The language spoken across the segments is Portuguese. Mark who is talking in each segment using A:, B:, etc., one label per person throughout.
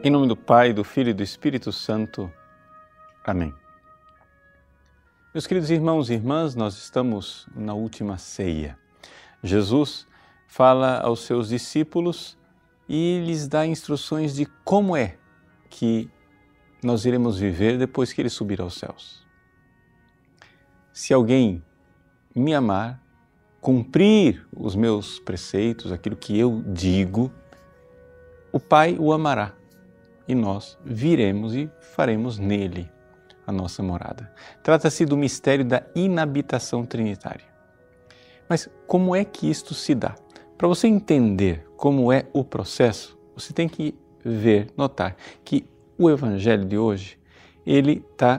A: Em nome do Pai, do Filho e do Espírito Santo. Amém. Meus queridos irmãos e irmãs, nós estamos na última ceia. Jesus fala aos seus discípulos e lhes dá instruções de como é que nós iremos viver depois que ele subir aos céus. Se alguém me amar, cumprir os meus preceitos, aquilo que eu digo, o Pai o amará. E nós viremos e faremos nele a nossa morada. Trata-se do mistério da inabitação trinitária. Mas como é que isto se dá? Para você entender como é o processo, você tem que ver, notar que o Evangelho de hoje, ele está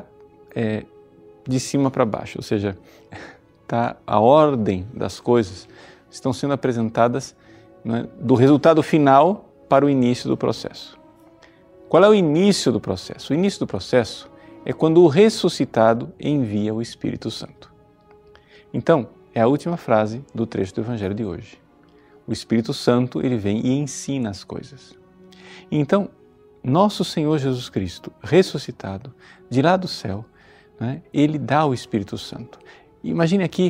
A: de cima para baixo, ou seja, a ordem das coisas estão sendo apresentadas, né, do resultado final para o início do processo. Qual é o início do processo? O início do processo é quando o ressuscitado envia o Espírito Santo. Então, é a última frase do trecho do Evangelho de hoje. O Espírito Santo, ele vem e ensina as coisas. Então, nosso Senhor Jesus Cristo, ressuscitado, de lá do céu, né, ele dá o Espírito Santo. Imagine aqui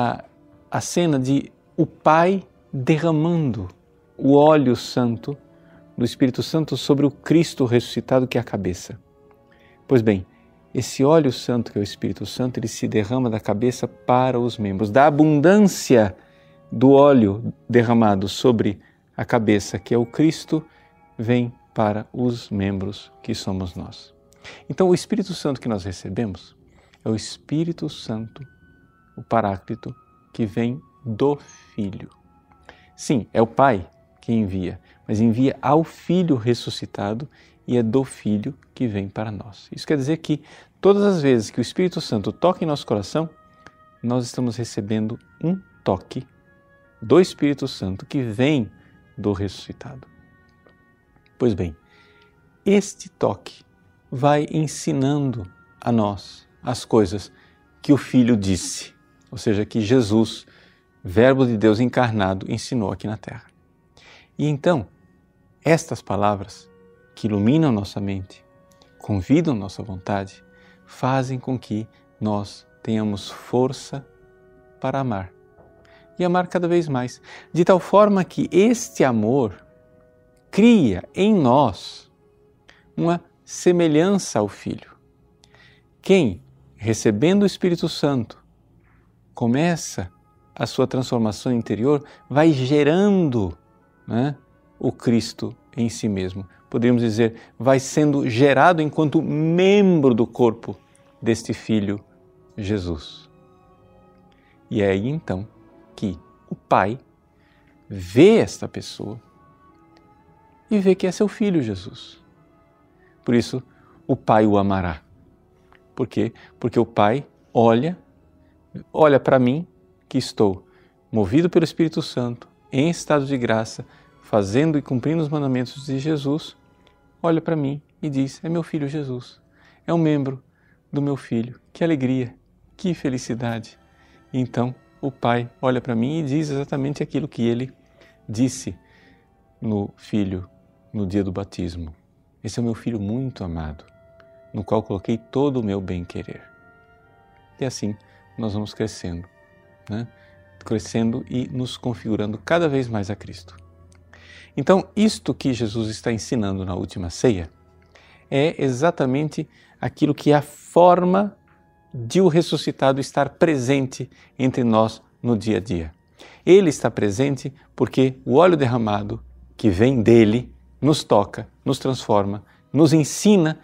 A: a cena de o Pai derramando o óleo santo do Espírito Santo sobre o Cristo ressuscitado, que é a cabeça. Pois bem, esse óleo santo, que é o Espírito Santo, ele se derrama da cabeça para os membros. Da abundância do óleo derramado sobre a cabeça, que é o Cristo, vem para os membros, que somos nós. Então, o Espírito Santo que nós recebemos é o Espírito Santo, o Paráclito, que vem do Filho. Sim, é o Pai que envia, mas envia ao Filho ressuscitado e é do Filho que vem para nós. Isso quer dizer que todas as vezes que o Espírito Santo toca em nosso coração, nós estamos recebendo um toque do Espírito Santo que vem do ressuscitado. Pois bem, este toque vai ensinando a nós as coisas que o Filho disse, ou seja, que Jesus, Verbo de Deus encarnado, ensinou aqui na Terra. E então, estas palavras que iluminam nossa mente, convidam nossa vontade, fazem com que nós tenhamos força para amar. E amar cada vez mais, de tal forma que este amor cria em nós uma semelhança ao Filho. Quem, recebendo o Espírito Santo, começa a sua transformação interior, vai gerando, né, o Cristo em si mesmo. Poderíamos dizer, vai sendo gerado enquanto membro do corpo deste Filho, Jesus. E é aí então que o Pai vê esta pessoa e vê que é seu Filho, Jesus. Por isso, o Pai o amará. Por quê? Porque o Pai olha para mim, que estou movido pelo Espírito Santo, em estado de graça, fazendo e cumprindo os mandamentos de Jesus, olha para mim e diz, é meu filho Jesus, é um membro do meu filho, que alegria, que felicidade. E então o Pai olha para mim e diz exatamente aquilo que ele disse no filho no dia do batismo. Esse é o meu filho muito amado, no qual coloquei todo o meu bem-querer. E assim nós vamos crescendo, né? Crescendo e nos configurando cada vez mais a Cristo. Então, isto que Jesus está ensinando na última ceia é exatamente aquilo que é a forma de o ressuscitado estar presente entre nós no dia a dia. Ele está presente porque o óleo derramado que vem dele nos toca, nos transforma, nos ensina,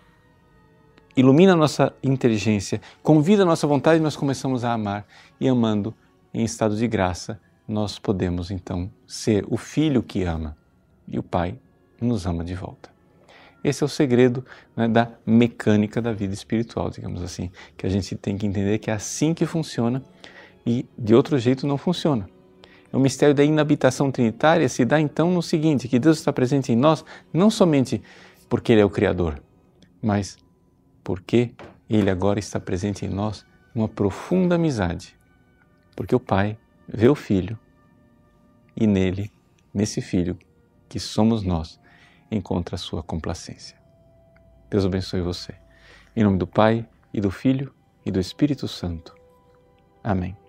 A: ilumina a nossa inteligência, convida a nossa vontade e nós começamos a amar. E amando em estado de graça, nós podemos então ser o Filho que ama e o Pai nos ama de volta. Esse é o segredo, né, da mecânica da vida espiritual, digamos assim, que a gente tem que entender que é assim que funciona e de outro jeito não funciona. O mistério da inabitação trinitária se dá então no seguinte, que Deus está presente em nós não somente porque Ele é o Criador, mas porque Ele agora está presente em nós numa profunda amizade. Porque o Pai vê o Filho e nele, nesse Filho, que somos nós, encontra a sua complacência. Deus abençoe você. Em nome do Pai, e do Filho, e do Espírito Santo. Amém.